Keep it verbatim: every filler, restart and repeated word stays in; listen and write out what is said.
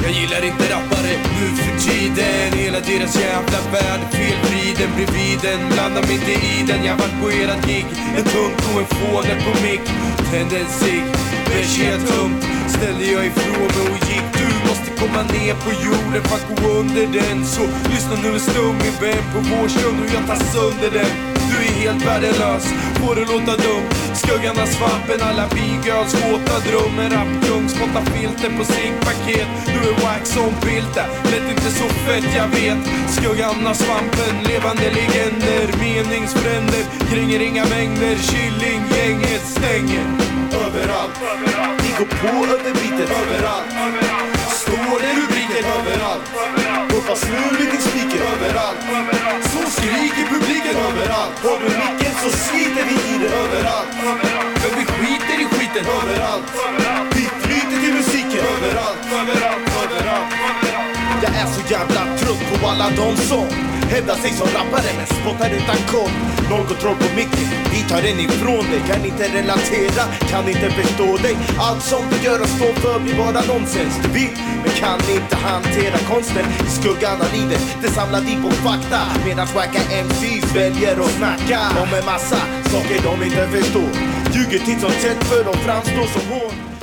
Jag gillar inte rappare nu för tiden. Hela deras jävla värld felvriden bredvid den. Blandar mig inte i den, jag vart på eran gig. En tunt och en fånel på mick. Tände en cigg, bärs helt tumt. Ställde jag ifrån mig och gick. Du måste komma ner på jorden för att gå under den. Så lyssna nu en stund min vän på vår stund och jag tar sönder den. Du är helt värdelös, får du låta dum. Skuggarna, svampen, alla bigirls, våta drömmer. Rappkung, spotta filter på ciggpaket. Du är wax som Bilta, lät inte så fett jag vet. Skuggarna, svampen, levande legender. Meningsfränder, kring inga mängder. Killing, gänget stänger överallt, överallt. Vi går på över biten överallt, överallt. Står det rubriken överallt, överallt. Hoppas nu lite spiker överallt, överallt. Så skriker publiken överallt. Har du micken så sliter vi i det överallt, överallt. Men vi skiter i skiten överallt, överallt. Vi flyter till musiken överallt, överallt, överallt, överallt. Jag är så jävla trött på alla de som hävdar sig som rappare men spottar utan koll. Någon kontroll på micken, vi tar den ifrån dig. Kan inte relatera, kan inte förstå dig. Allt som du gör och står för blir bara nonsens. Du vill, men kan inte hantera konsten. I skuggan av livet, det samlar vi på fakta. Medan swacka M Cs väljer att snacka om en massa saker de inte förstår. Ljuger titt som tätt för de framstår som hån.